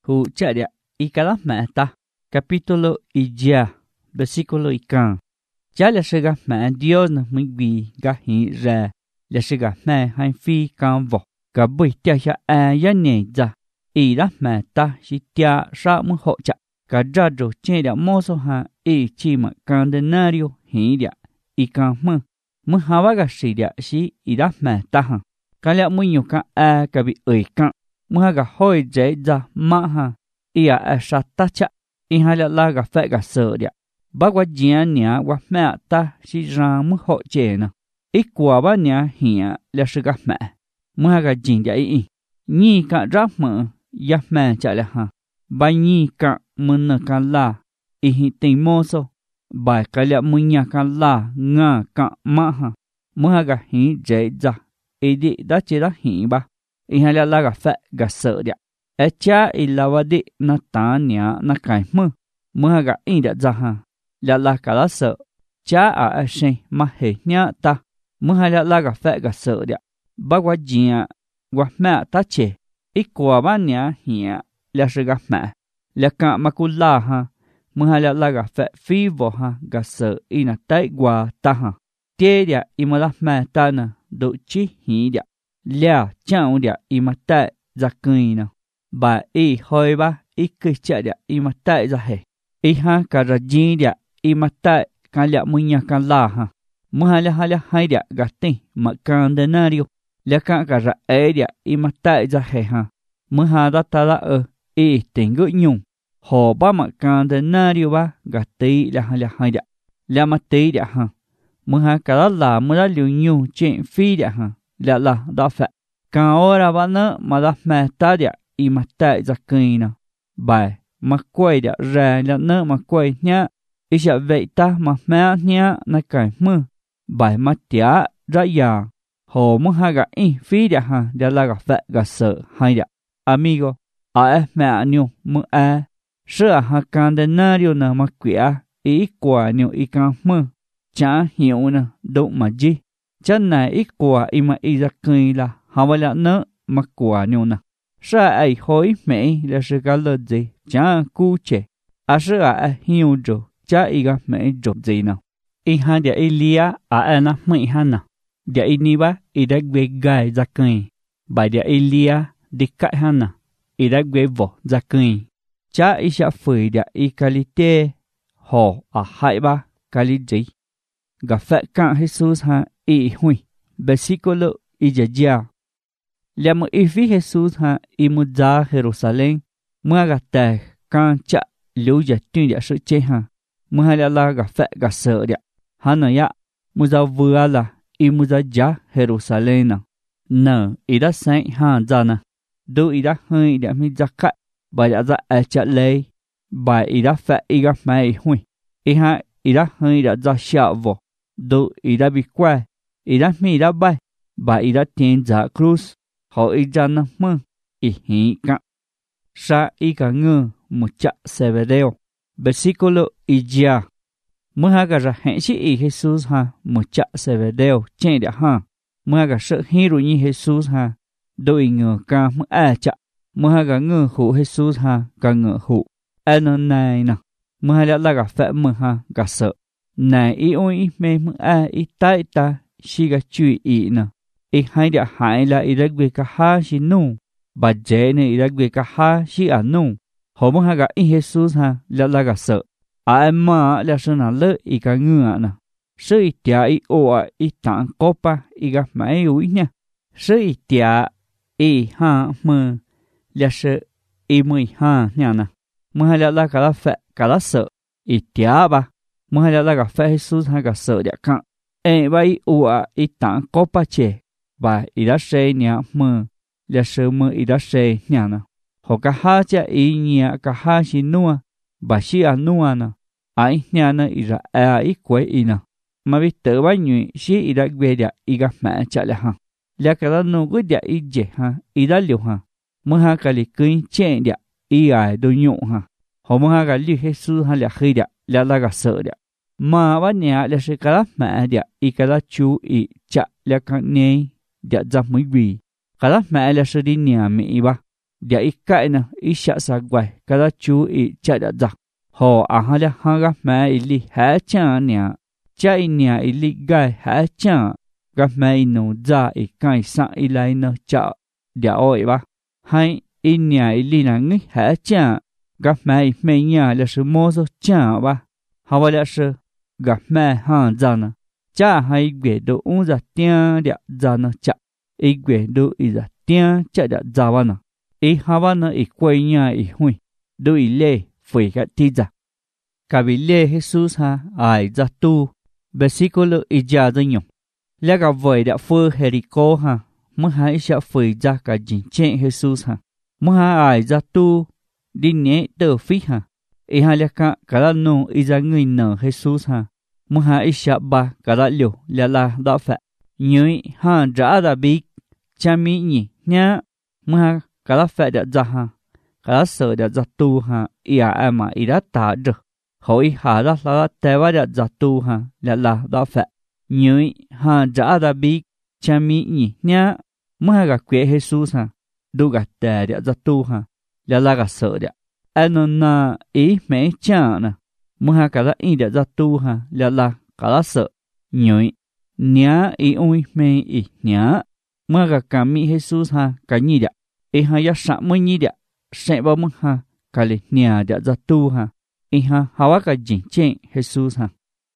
Hucharia y cada meta. Capítulo y ya. Versículo y can. Ya le llega mẹ Dios nó mới vì gà hỉ ra. Le llega mẹ hai phi can vọ. Gà bùi tia xa ya nè ra. Y đã mẹ ta si tia sa mu hộ chạ. Gà ra rổ chê đã mô số ha. Y chi mà can denario hỉ đạ. Y can mơ. Mơ hà vá gà sĩ đạ si y đã mẹ ta ha. Gà lẹ mùi nhiều can gà bị ơi can. Mơ hà gà hôi dễ ra mạ ha. Y sa ta chạ. Y hà lẹ la gà phẹ gà sợ đạ. Bác quá dìa nè quá mẹ ta si ra mơ hộ chê nè. Ít quả bác nè hìa là sự gặp mẹ. Mơ hà gà dình đạ ý. Nhi cả rác mơ ya mẹ chạ là ha. Bà nhi cả mơ nơ cả la. Ý hì tình mô sô. Bà cả lẹ mơ nhà cả la ngà cả mạ ha. Mơ hà gà hì dễ ra. Ý đi đã chế đã hì bà. Ý hà lẹ la gà phẹ gà sợ đạ. Ê chá ý là bà đi nà tá nè nà cài mơ. Mơ hà gà ý đạ ra ha. Lẹ la cả lá sợ. Chá sen mà hề nhá ta. Mơ hà lẹ la gà phẹ gà sợ đạ. Bác quá dìa quá mẹ ta chê. Ít quả bác nè hìa là sự gặp mẹ. Lẹ cả mà cô la ha. Mơ hà lẹ la gà phẹ phi vọ ha. Gà sợ ý nà tay quả ta ha. Tê đạ ý mà la mẹ ta nà. Độ chí hì đạ. Lẹ cháu đạ ý mà tay ra cười nà. Bà ý hồi ba ý cười chạ đạ ý mà tay ra hề. Ý ha cả ra dì đạ ý mà tay cả lẹ mơ nhà cả la ha. Mơ hà lẹ hai đạ gà tinh mà can denario. Lẹ cả ra ế đạ ý mà tay ra hề ha. Mơ hà đã ta la ý tình gửi nhung. Hồ ba mà can denario ba gà tí lẹ hai đạ. Lẹ mà tí đạ ha. Mơ hà cả la mơ đã liu nhung trên phi đạ ha. Lẹ la đã phẹ. Cả ora ba nơ mà đã mẹ ta đạ ý mà tay ra cười nà. Bài mà quay đạ ra lẹ nơ mà quay nhá. Ý sẽ vậy ta mà mẹ nhá nà cài mơ. Bài mà tía ra già. Hồ mơ hà gà ý phi đạ ha. Lẹ la gà phẹ gà sợ hai đạ. Amigo, mẹ nhung mơ sợ hà can denario nà mà quẻ. Ý quả nhung ý can mơ. Chá hiểu nà độ mà gì. Chân này ít quả ý mà ý ra cười là hà bà lạ nơ mà quả nhung nà. Sợ ai hối mẹ là sự gà lợt gì. Chá cú chê. Sợ hiểu rổ. Chá ý gà mẹ rổ gì nào. Ý hà đĩa ý lia nà mẹ hà nà. Đĩa ý ní bá ý đã quê gai ra cười. Bà đĩa ý lia đi cãi hà nà. Ý đã quê vỏ ra cười. Chá ý sẽ phơi đĩa ý cà lì tê. Hồ hai ba cà lì gì. Gà phẹ cạn Jesus ha ý hui. Versículo y ya. Lẹ mơ ý phí Jesus ha ý mơ ra Jerusalén. Mơ gà tè can chạ liu ya tuyên đĩa sự chê ha. Mơ hà lẹ la gà phẹ gà sợ đĩa. Hà nà ya. Mơ ra vừa là ý mơ ra ya Jerusalén nà. Nờ ý đã sáng hà ra nà. Đô ý đã hơi đĩa mi ra cãi. Bà đã ra chạ lê. Bà ý đã phẹ ý gà mẹ ý hui. Ý ha ý đã hơi đã ra xạo vọ. Đô ý đã bị quay. Ý đã mi đã bay. Bà ý đã tiền giả cruz. Họ ý ra nà mơ. Ý hí cạn. Sa ý cả ngơ. Một chạ Zebedeo. Versículo y ya. Mơ hà gà ra hẹn chí ý Jesus ha. Một chạ Zebedeo. Chê đạ ha. Mơ hà gà sợ hí rủ nhi Jesus ha. Đô ý ngờ ca mơ chạ. Mơ hà gà ngơ hụ Jesus ha. Gà ngờ hụ. Nơ này nà. Mơ hà lạ la gà phẹ mơ ha. Gà sợ. Này ý ôi ý mê mơ ý tai ta. Xì gà chui ý nà. Ý hai đạ hại là ý rắc về cả ha xì nụ. Bà dễ nè ý rắc về cả ha xì nụ. Hồ mơ hà gà ý Jesus ha. Lạ la gà sợ. Em mà là sợ nà lỡ ý cả ngựa nà. Sợ ý tìa ý ô ý tạng copa ý gà mãi úi nha. Sợ ý tìa ý ha mơ. Là sợ ý mười ha nha nà. Mơ hà lạ la cả la phẹ cả la sợ. Ý tìa bà. Mơ hà lạ la gà phẹ Jesus ha gà sợ đạ cạn. Bà ý ô ý tạng copa chê. Bà ý đã xê nha mơ. Là sợ mơ ý đã xê nha nà. Hồ cả ha chá ý nha cả ha xì nua. Bà xì nua nà. Ai nha nà ý ra ý quấy ý nà. Mà bị tớ bá nhụy xí ý đã quê đạ ý gà mẹ chá lạ ha. Lạ cả la nô gối đạ ý dễ ha. Ý đã liều ha. Mơ ha cả lì cưới chê đạ ý đô nhụ ha. Hồ mơ ha cả liều Jesus ha lạ khơi đạ. Lạ la gà sợ đạ. Mà bá nhà lạ sẽ cả la mẹ đạ. Ý cả la chú ý chá lạ cả nê đạ ra mới bì. Cả la mẹ lạ sẽ đi nhà mẹ ba. dia ikai na isha sa gwai kada chu I cha da za ho ahala haga ma ili ha cha nya cha nya ili gai ha cha ga mai no za ikai sa ilai no cha dia oi ba hai inya ili na ngi ha cha ga mai me nya la su mo so cha ba ha wa la su ga mai ha za na cha hai gwe do un za tia dia za na cha I gwe do I za tia cha da za wa na I ha wa na I quay nya I hui do I le phơi cái ti za Kabile Jesus ha ai za tu versículo I ja da nhom la ga voi da fu Jericho ha mu ha isha phơi za ka jin che Jesus ha mu ha ai za tu đi nhẹ tờ phi ha I ha la ka la no I za người nở Jesus ha mu ha isha ba ka la liu la da fa nhoi ha ra da bi cha mi nhỉ nya mu ha ka la fa da za ha ka la sợ da za tu ha ia ma I da ta được hỏi hà da la te wa da za tu ha la da fa nhoi ha ra da bi cha mi nhỉ nya mu ha ga kwe Jesus ha du ga te da za tu ha la ga sợ da anona I me cha na mu ha ka la I da za tu ha la ka la sợ nhoi nya I ui me I nya mu ga ka mi Jesus ha ka ni da I ha ya sa mu ni da se ba mu ha ka le nya da za tu ha I ha wa ka jin che Jesus ha